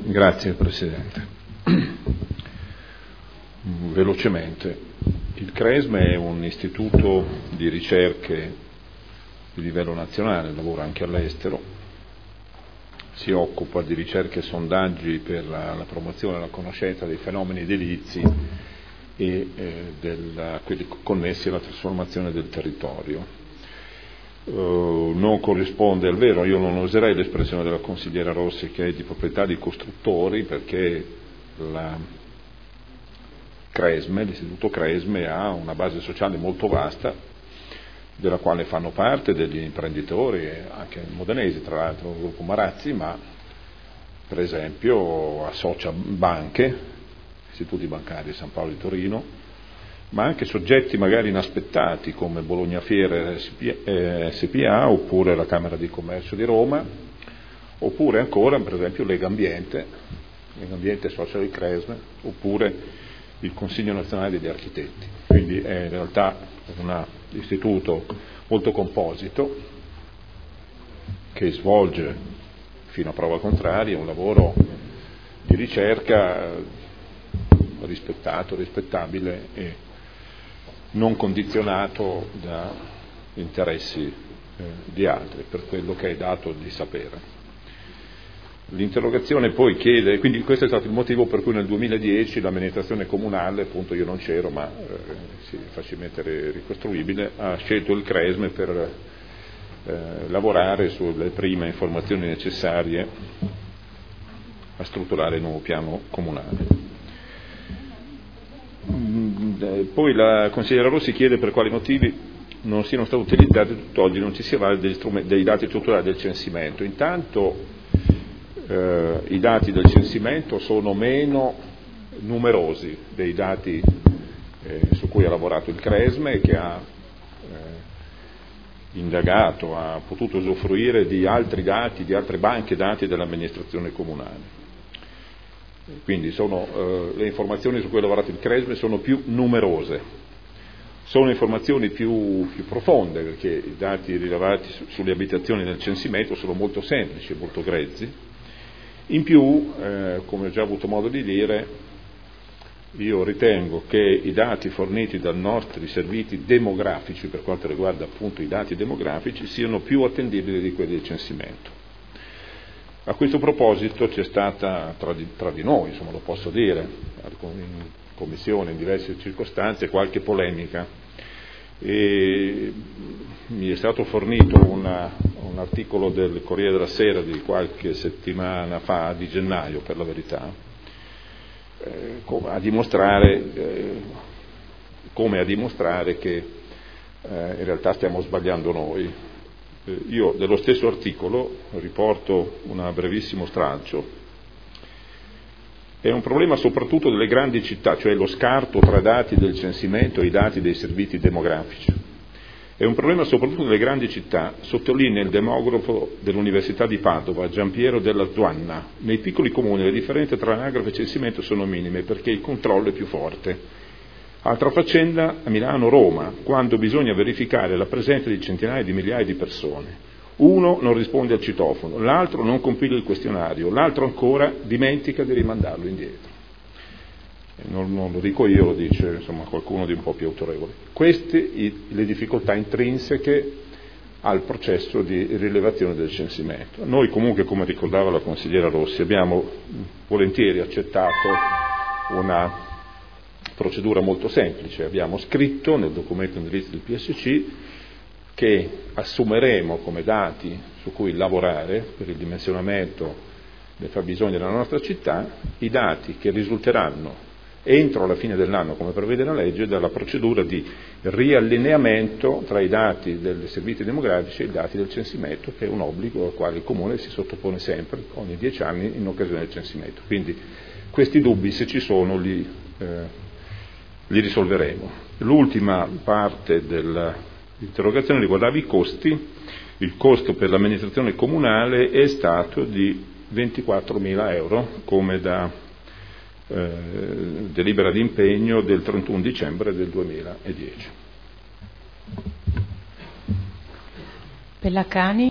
Grazie Presidente. Velocemente, il CRESME è un istituto di ricerche di livello nazionale, lavora anche all'estero, si occupa di ricerche e sondaggi per la promozione e la conoscenza dei fenomeni edilizi e quelli connessi alla trasformazione del territorio. Non corrisponde al vero, io non userei l'espressione della consigliera Rossi che è di proprietà di costruttori, perché l'istituto CRESME ha una base sociale molto vasta, della quale fanno parte degli imprenditori, anche modenesi, tra l'altro il gruppo Marazzi, ma per esempio associa banche, istituti bancari San Paolo di Torino, ma anche soggetti magari inaspettati come Bologna Fiere SPA, oppure la Camera di Commercio di Roma, oppure ancora per esempio Lega Ambiente Social il CRESME, oppure il Consiglio Nazionale degli Architetti. Quindi è in realtà un istituto molto composito che svolge, fino a prova contraria, un lavoro di ricerca rispettato, rispettabile e non condizionato da interessi di altri, per quello che è dato di sapere. L'interrogazione poi chiede, quindi questo è stato il motivo per cui nel 2010 l'amministrazione comunale, appunto io non c'ero ma facilmente ricostruibile, ha scelto il CRESME per lavorare sulle prime informazioni necessarie a strutturare il nuovo piano comunale. Poi la consigliera Rossi chiede per quali motivi non siano stati utilizzati tutt'oggi, non ci sia vale dei dati strutturali del censimento. Intanto i dati del censimento sono meno numerosi dei dati su cui ha lavorato il CRESME, che ha indagato, ha potuto usufruire di altri dati, di altre banche dati dell'amministrazione comunale. Quindi le informazioni su cui ha lavorato il CRESME sono più numerose, sono informazioni più profonde, perché i dati rilevati sulle abitazioni nel censimento sono molto semplici, molto grezzi. In più, come ho già avuto modo di dire, io ritengo che i dati forniti dai nostri servizi demografici, per quanto riguarda appunto i dati demografici, siano più attendibili di quelli del censimento. A questo proposito c'è stata tra di noi, insomma lo posso dire, in commissione in diverse circostanze, qualche polemica, e mi è stato fornito un articolo del Corriere della Sera di qualche settimana fa, di gennaio per la verità, come a dimostrare che in realtà stiamo sbagliando noi. Io dello stesso articolo riporto un brevissimo stralcio. È un problema soprattutto delle grandi città, cioè lo scarto tra i dati del censimento e i dati dei servizi demografici. È un problema soprattutto delle grandi città, sottolinea il demografo dell'Università di Padova, Giampiero Della Zuanna. Nei piccoli comuni le differenze tra anagrafe e censimento sono minime perché il controllo è più forte. Altra faccenda a Milano-Roma, quando bisogna verificare la presenza di centinaia di migliaia di persone. Uno non risponde al citofono, l'altro non compila il questionario, l'altro ancora dimentica di rimandarlo indietro. Non lo dico io, lo dice insomma qualcuno di un po' più autorevole. Queste le difficoltà intrinseche al processo di rilevazione del censimento. Noi comunque, come ricordava la consigliera Rossi, abbiamo volentieri accettato una procedura molto semplice. Abbiamo scritto nel documento indirizzo del PSC che assumeremo come dati su cui lavorare per il dimensionamento dei fabbisogni della nostra città i dati che risulteranno entro la fine dell'anno, come prevede la legge, dalla procedura di riallineamento tra i dati dei servizi demografici e i dati del censimento, che è un obbligo al quale il Comune si sottopone sempre, ogni 10 anni, in occasione del censimento. Quindi questi dubbi, se ci sono, li risolveremo. L'ultima parte dell'interrogazione riguardava i costi. Il costo per l'amministrazione comunale è stato di 24.000 euro, come da delibera di impegno del 31 dicembre del 2010. Pellacani.